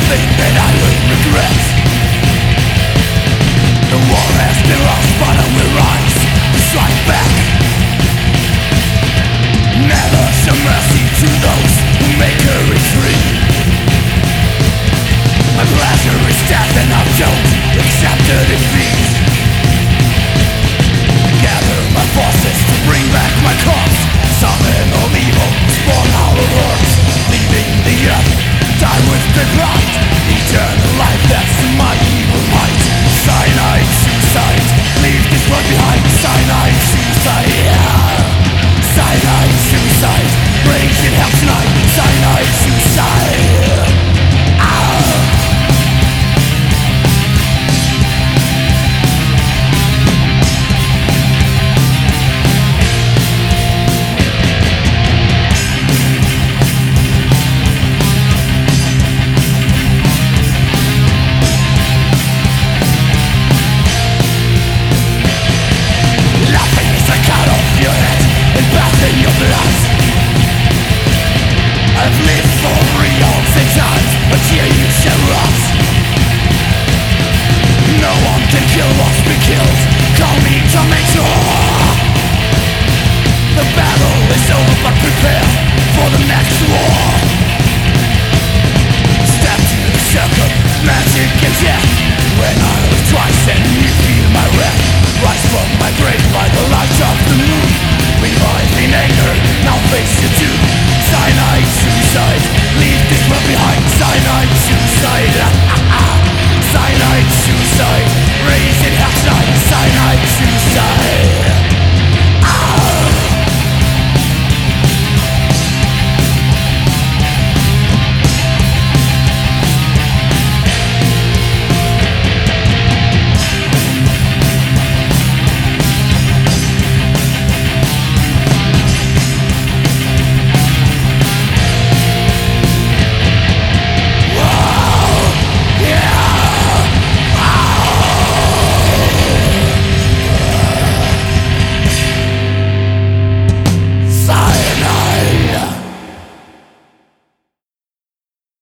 nothing that I will regret. The war has been lost, but I will rise and strike back. Never show mercy to those who make a retreat. My pleasure is death and I don't accept the defeat. Gather my forces to bring back my cause. Summon all evil, spawn our hordes, leaving the earth, die with the blood.